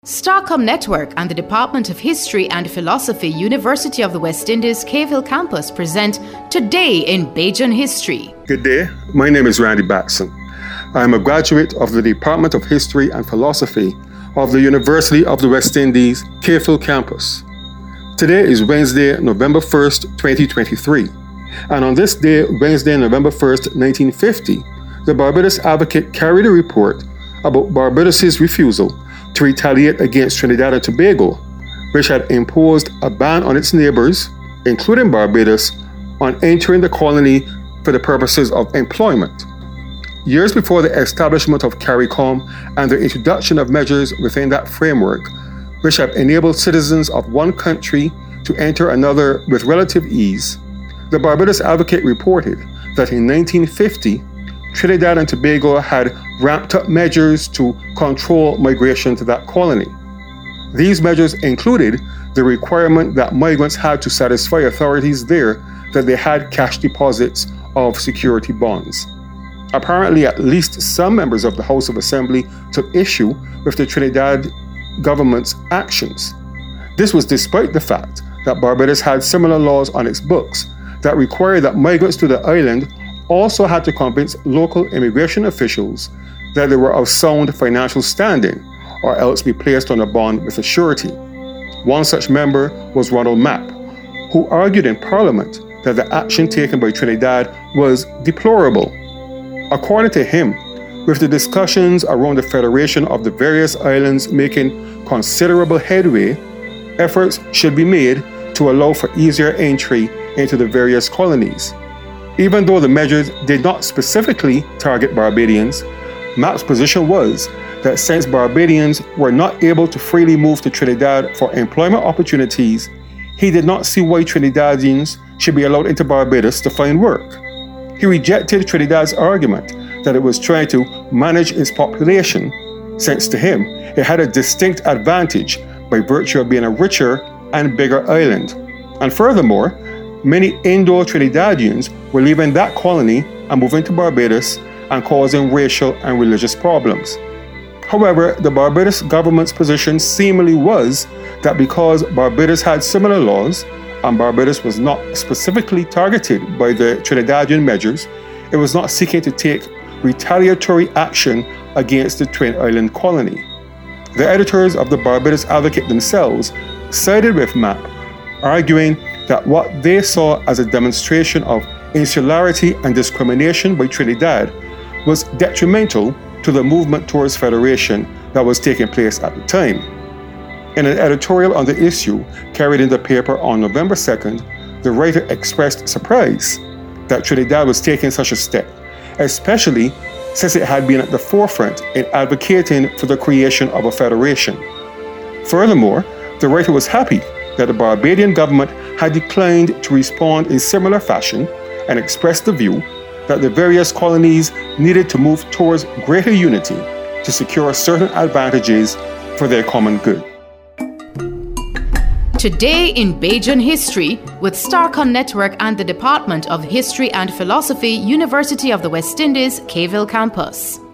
Starcom Network and the Department of History and Philosophy, University of the West Indies, Cave Campus present Today in Bajan History. Good day, my name is Randy Batson. I am a graduate of the Department of History and Philosophy of the University of the West Indies, Cave Campus. Today is Wednesday, November 1st, 2023. And on this day, Wednesday, November 1st, 1950, the Barbados Advocate carried a report about Barbados' refusal to retaliate against Trinidad and Tobago, which had imposed a ban on its neighbors, including Barbados, on entering the colony for the purposes of employment. Years before the establishment of CARICOM and the introduction of measures within that framework, which have enabled citizens of one country to enter another with relative ease, the Barbados Advocate reported that in 1950, Trinidad and Tobago had ramped up measures to control migration to that colony. These measures included the requirement that migrants had to satisfy authorities there that they had cash deposits of security bonds. Apparently, at least some members of the House of Assembly took issue with the Trinidad government's actions. This was despite the fact that Barbados had similar laws on its books that required that migrants to the island also had to convince local immigration officials that they were of sound financial standing, or else be placed on a bond with a surety. One such member was Ronald Mapp, who argued in Parliament that the action taken by Trinidad was deplorable. According to him, with the discussions around the federation of the various islands making considerable headway, efforts should be made to allow for easier entry into the various colonies. Even though the measures did not specifically target Barbadians, Mapp's position was that since Barbadians were not able to freely move to Trinidad for employment opportunities, he did not see why Trinidadians should be allowed into Barbados to find work. He rejected Trinidad's argument that it was trying to manage its population, since to him it had a distinct advantage by virtue of being a richer and bigger island. And furthermore, many Indo-Trinidadians were leaving that colony and moving to Barbados and causing racial and religious problems. However, the Barbados government's position seemingly was that because Barbados had similar laws and Barbados was not specifically targeted by the Trinidadian measures, it was not seeking to take retaliatory action against the Twin Island colony. The editors of the Barbados Advocate themselves sided with Mapp, arguing that what they saw as a demonstration of insularity and discrimination by Trinidad was detrimental to the movement towards federation that was taking place at the time. In an editorial on the issue carried in the paper on November 2nd, the writer expressed surprise that Trinidad was taking such a step, especially since it had been at the forefront in advocating for the creation of a federation. Furthermore, the writer was happy that the Barbadian government had declined to respond in similar fashion and expressed the view that the various colonies needed to move towards greater unity to secure certain advantages for their common good. Today in Bajan History with Starcom Network and the Department of History and Philosophy, University of the West Indies, Cave Campus.